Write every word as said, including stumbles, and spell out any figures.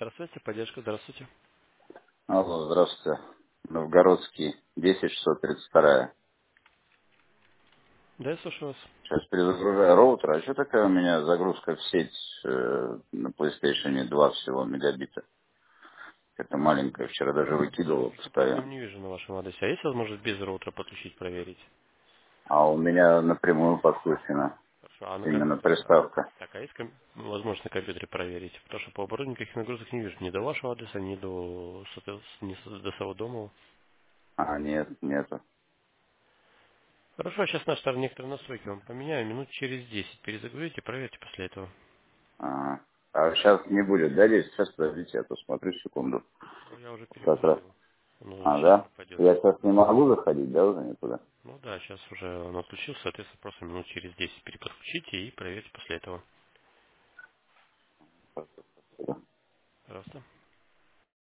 Здравствуйте, поддержка, здравствуйте. Алло, здравствуйте. Новгородский, десять шестьсот тридцать два. Да, я слушаю вас. Сейчас перезагружаю роутер. А что такая у меня загрузка в сеть э, на PlayStation два всего мегабита? Это маленькая, вчера даже выкидывал Никаких проблем постоянно. не вижу на вашем адресе. А есть возможность без роутера подключить, проверить? А у меня напрямую подключена Хорошо, а на именно компьютере? а- приставка. Так, а есть ком- возможность на компьютере проверить? Потому что по оборудованию никаких нагрузок не вижу. Ни до вашего адреса, ни до, соответственно, ни с- до своего дома. А, нет, нету. Хорошо, сейчас наши некоторые настройки вам поменяю. Минут через десять перезагрузите, проверьте после этого. А, а сейчас не будет, да, здесь? Сейчас, подождите, я посмотрю секунду. Ну, я уже Как раз. перегрузил. Ну, А, сейчас да? уже пойдет. Я сейчас не могу заходить, да, уже никуда? Ну да, сейчас уже он отключился, соответственно, просто минут через десять переподключите и проверьте после этого.